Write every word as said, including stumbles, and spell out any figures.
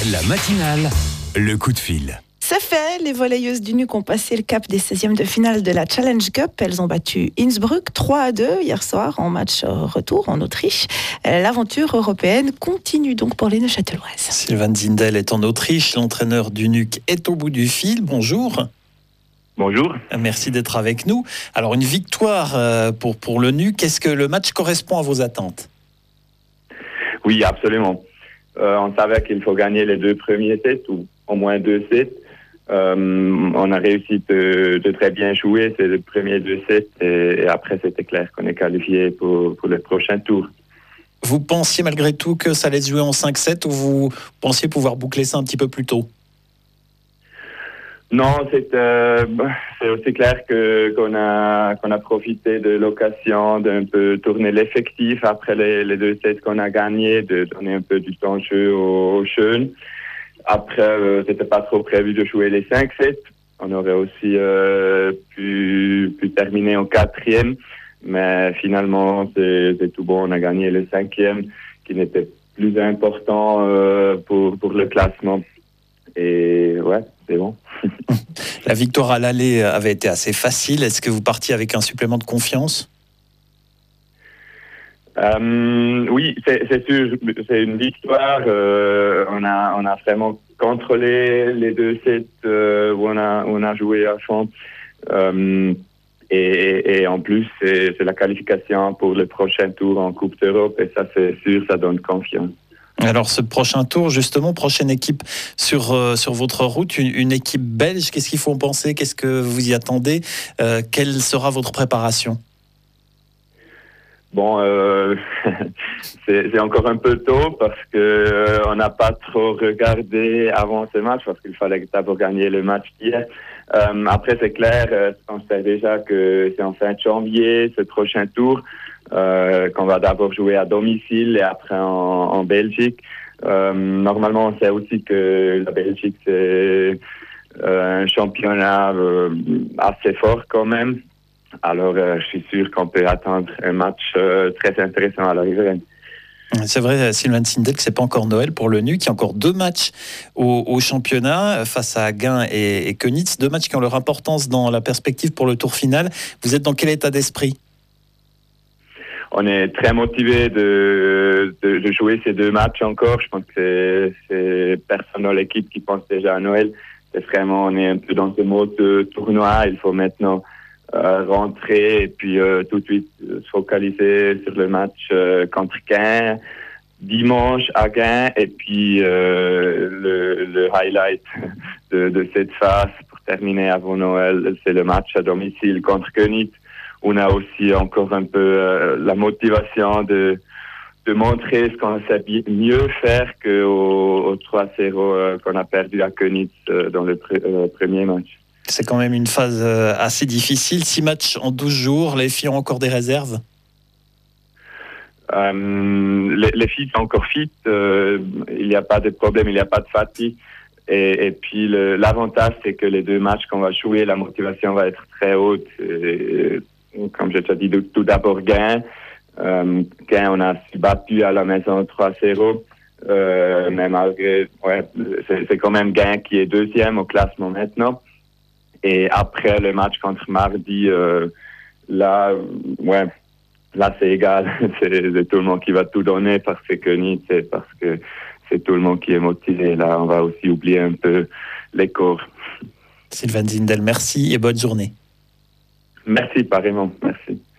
La matinale, le coup de fil. C'est fait, les volleyeuses du N U C ont passé le cap des seizièmes de finale de la Challenge Cup. Elles ont battu Innsbruck trois à deux hier soir en match retour en Autriche. L'aventure européenne continue donc pour les Neuchâteloises. Sylvain Zindel est en Autriche, l'entraîneur du N U C est au bout du fil. Bonjour. Bonjour. Merci d'être avec nous. Alors une victoire pour, pour le N U C, est-ce que le match correspond à vos attentes ? Oui, absolument. Euh, on savait qu'il faut gagner les deux premiers sets, ou au moins deux sets. Euh, on a réussi de, de très bien jouer ces premiers deux sets et, et après c'était clair qu'on est qualifié pour, pour le prochain tour. Vous pensiez malgré tout que ça allait se jouer en cinq sept ou vous pensiez pouvoir boucler ça un petit peu plus tôt ? Non, c'est, euh, c'est aussi clair que, qu'on, a, qu'on a profité de l'occasion d'un peu tourner l'effectif après les, les deux sets qu'on a gagnés, de donner un peu du temps de jeu aux, aux jeunes. Après, euh, c'était pas trop prévu de jouer les cinq sets. On aurait aussi euh, pu, pu terminer en quatrième, mais finalement, c'est, c'est tout bon. On a gagné le cinquième, qui n'était plus important euh, pour, pour le classement. Et ouais, c'est bon. La victoire à l'aller avait été assez facile. Est-ce que vous partiez avec un supplément de confiance ? Euh, oui, c'est, c'est sûr, c'est une victoire. Euh, on a, on a vraiment contrôlé les deux sets euh, où on a, où on a joué à fond. Euh, et, et en plus, c'est, c'est la qualification pour le prochain tour en Coupe d'Europe. Et ça, c'est sûr, ça donne confiance. Alors, ce prochain tour, justement, prochaine équipe sur, euh, sur votre route, une, une équipe belge. Qu'est-ce qu'il faut en penser ? Qu'est-ce que vous y attendez ? euh, Quelle sera votre préparation ? Bon, euh, c'est, c'est encore un peu tôt parce que euh, on n'a pas trop regardé avant ce match parce qu'il fallait d'abord gagner le match d'hier. Euh, après, c'est clair, euh, on sait déjà que c'est en fin de janvier, ce prochain tour, euh, qu'on va d'abord jouer à domicile et après en, en Belgique. Euh, normalement, on sait aussi que la Belgique, c'est euh, un championnat euh, assez fort quand même. Alors, euh, je suis sûr qu'on peut attendre un match euh, très intéressant à l'arrivée. C'est vrai, Sylvain Zindel, que c'est pas encore Noël pour le N U C. Il y a encore deux matchs au, au championnat face à Gien et, et Könitz. Deux matchs qui ont leur importance dans la perspective pour le tour final. Vous êtes dans quel état d'esprit ? On est très motivé de, de, de jouer ces deux matchs encore. Je pense que c'est, c'est personne dans l'équipe qui pense déjà à Noël. C'est vraiment, on est un peu dans ce mode de tournoi. Il faut maintenant Euh, rentrer et puis euh, tout de suite euh, se focaliser sur le match euh, contre Gien dimanche à Gien et puis euh, le, le highlight de, de cette phase pour terminer avant Noël, c'est le match à domicile contre Könitz. On a aussi encore un peu euh, la motivation de de montrer ce qu'on sait mieux faire qu'au au trois zéro euh, qu'on a perdu à Könitz euh, dans le pr- euh, premier match. C'est quand même une phase assez difficile. Six matchs en douze jours. Les filles ont encore des réserves ? euh, les, les filles sont encore fit. Euh, il n'y a pas de problème, il n'y a pas de fatigue. Et, et puis le, l'avantage, c'est que les deux matchs qu'on va jouer, la motivation va être très haute. Et, comme je t'ai dit, tout d'abord Gien. Euh, Gien, on a battu à la maison trois zéro. Euh, mais malgré, ouais, c'est, c'est quand même Gien qui est deuxième au classement maintenant. Et après le match contre Mardi, euh, là, ouais, là c'est égal. c'est, c'est tout le monde qui va tout donner parce que Könitz, c'est parce que c'est tout le monde qui est motivé. Là, on va aussi oublier un peu les corps. Sylvain Zindel, merci et bonne journée. Merci, pareillement. Merci.